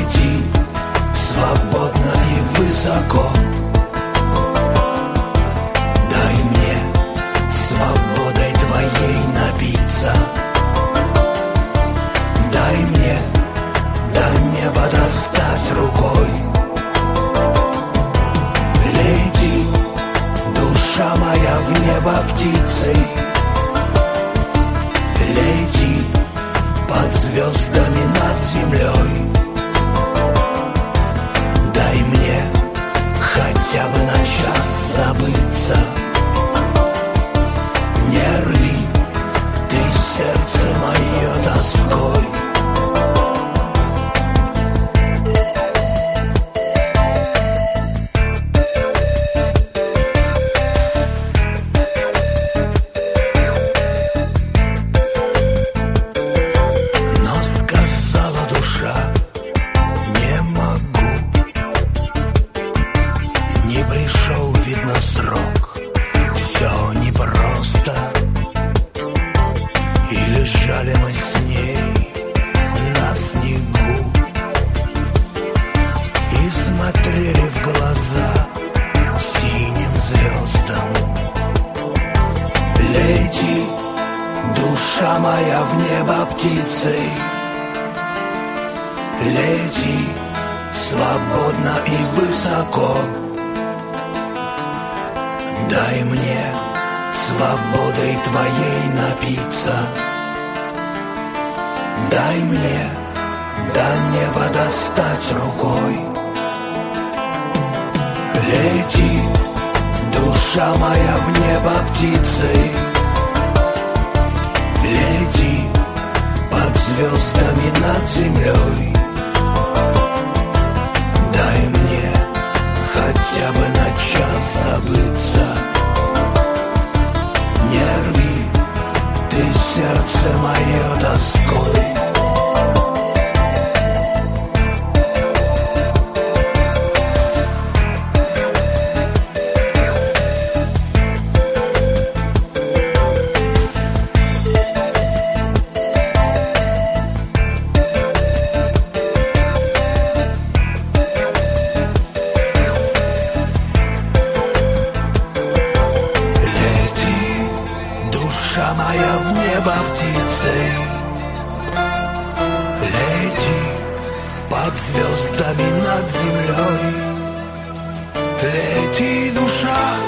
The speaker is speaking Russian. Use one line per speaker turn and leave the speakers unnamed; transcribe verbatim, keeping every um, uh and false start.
лети свободно и высоко. Дай мне свободой твоей напиться. Дай мне до неба достать рукой. Лети, душа моя, в небо птицей. Лети под звездами над землей. Дай мне хотя бы на час забыться. Не рви ты сердце мое тоской. Душа моя, в небо птицей. Лети свободно и высоко. Дай мне свободой твоей напиться. Дай мне до неба достать рукой. Лети, душа моя, в небо птицей. Лети под звездами над землей. Дай мне хотя бы на час забыться. Не рви ты сердце мое тоской. Душа моя, в небо птицей. Лети под звездами над землей. Лети, душа